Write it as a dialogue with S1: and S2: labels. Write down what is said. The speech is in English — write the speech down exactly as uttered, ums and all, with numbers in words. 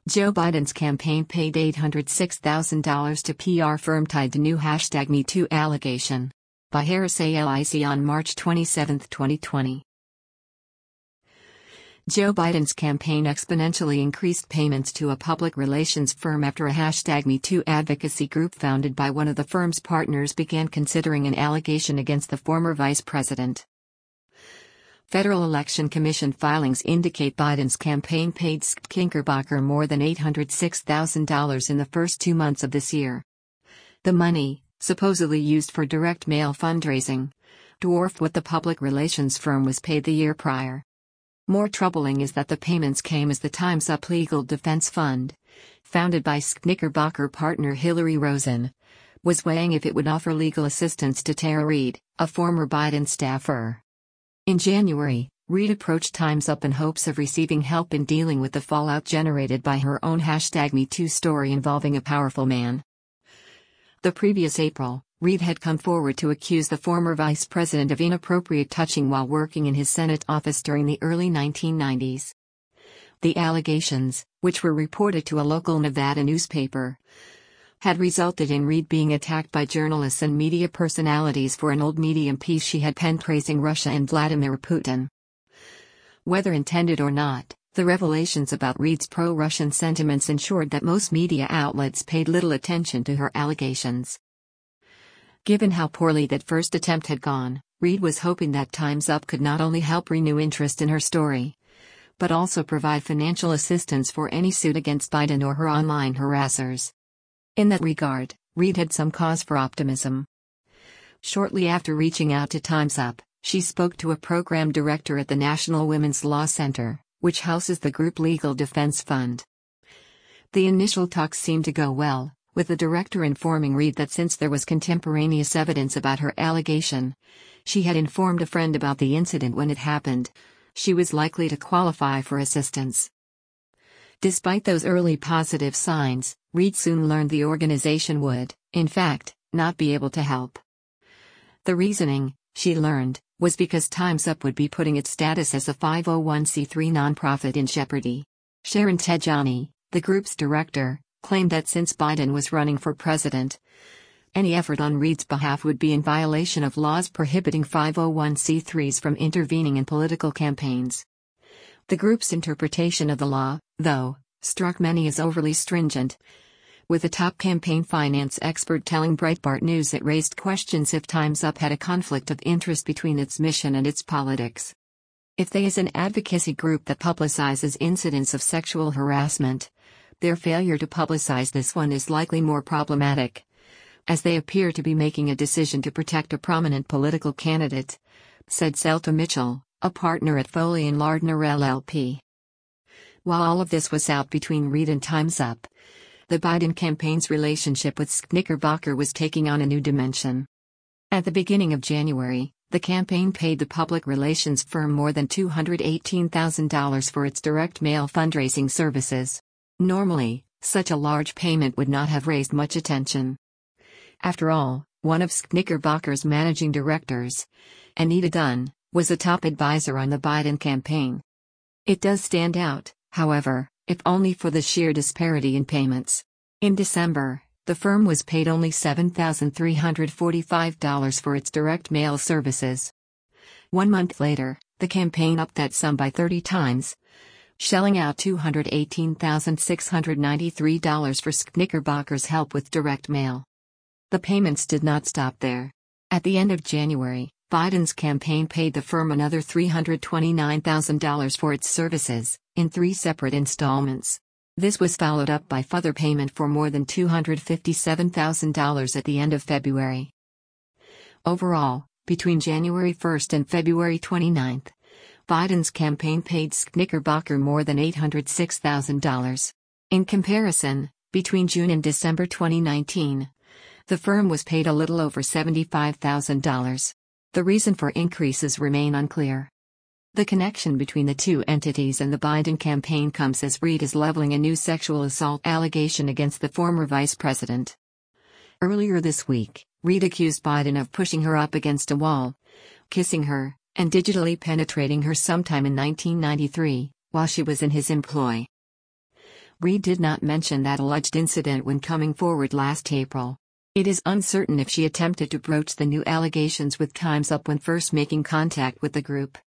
S1: Joe Biden's campaign paid eight hundred six thousand dollars to P R firm tied to new hashtag MeToo allegation. By Harris A L I C on March twenty-seventh, twenty twenty. Joe Biden's campaign exponentially increased payments to a public relations firm after a hashtag MeToo advocacy group founded by one of the firm's partners began considering an allegation against the former vice president. Federal Election Commission filings indicate Biden's campaign paid Knickerbocker more than eight hundred six thousand dollars in the first two months of this year. The money, supposedly used for direct mail fundraising, dwarfed what the public relations firm was paid the year prior. More troubling is that the payments came as the Time's Up Legal Defense Fund, founded by Knickerbocker partner Hillary Rosen, was weighing if it would offer legal assistance to Tara Reade, a former Biden staffer. In January, Reade approached Time's Up in hopes of receiving help in dealing with the fallout generated by her own hashtag MeToo story involving a powerful man. The previous April, Reade had come forward to accuse the former vice president of inappropriate touching while working in his Senate office during the early nineteen nineties. The allegations, which were reported to a local Nevada newspaper, had resulted in Reade being attacked by journalists and media personalities for an old Medium piece she had penned praising Russia and Vladimir Putin. Whether intended or not, the revelations about Reade's pro-Russian sentiments ensured that most media outlets paid little attention to her allegations. Given how poorly that first attempt had gone, Reade was hoping that Time's Up could not only help renew interest in her story, but also provide financial assistance for any suit against Biden or her online harassers. In that regard, Reade had some cause for optimism. Shortly after reaching out to Time's Up, she spoke to a program director at the National Women's Law Center, which houses the group Legal Defense Fund. The initial talks seemed to go well, with the director informing Reade that since there was contemporaneous evidence about her allegation, she had informed a friend about the incident when it happened, she was likely to qualify for assistance. Despite those early positive signs, Reade soon learned the organization would, in fact, not be able to help. The reasoning, she learned, was because Time's Up would be putting its status as a five oh one c three nonprofit in jeopardy. Sharon Tejani, the group's director, claimed that since Biden was running for president, any effort on Reade's behalf would be in violation of laws prohibiting five oh one c threes from intervening in political campaigns. The group's interpretation of the law, though, struck many as overly stringent, with a top campaign finance expert telling Breitbart News it raised questions if Time's Up had a conflict of interest between its mission and its politics. If they is an advocacy group that publicizes incidents of sexual harassment, their failure to publicize this one is likely more problematic, as they appear to be making a decision to protect a prominent political candidate, said Celta Mitchell, a partner at Foley and Lardner L L P. While all of this was out between Reade and Time's Up, the Biden campaign's relationship with Knickerbocker was taking on a new dimension. At the beginning of January, the campaign paid the public relations firm more than two hundred eighteen thousand dollars for its direct mail fundraising services. Normally, such a large payment would not have raised much attention. After all, one of Knickerbocker's managing directors, Anita Dunn, was a top advisor on the Biden campaign. It does stand out, however, if only for the sheer disparity in payments. In December, the firm was paid only seven thousand three hundred forty-five dollars for its direct mail services. One month later, the campaign upped that sum by thirty times, shelling out two hundred eighteen thousand six hundred ninety-three dollars for Knickerbocker's help with direct mail. The payments did not stop there. At the end of January, Biden's campaign paid the firm another three hundred twenty-nine thousand dollars for its services, in three separate installments. This was followed up by further payment for more than two hundred fifty-seven thousand dollars at the end of February. Overall, between January first and February twenty-ninth, Biden's campaign paid Knickerbocker more than eight hundred six thousand dollars. In comparison, between June and December twenty nineteen, the firm was paid a little over seventy-five thousand dollars. The reason for increases remain unclear. The connection between the two entities and the Biden campaign comes as Reade is leveling a new sexual assault allegation against the former vice president. Earlier this week, Reade accused Biden of pushing her up against a wall, kissing her, and digitally penetrating her sometime in nineteen ninety-three, while she was in his employ. Reed did not mention that alleged incident when coming forward last April. It is uncertain if she attempted to broach the new allegations with Time's Up when first making contact with the group.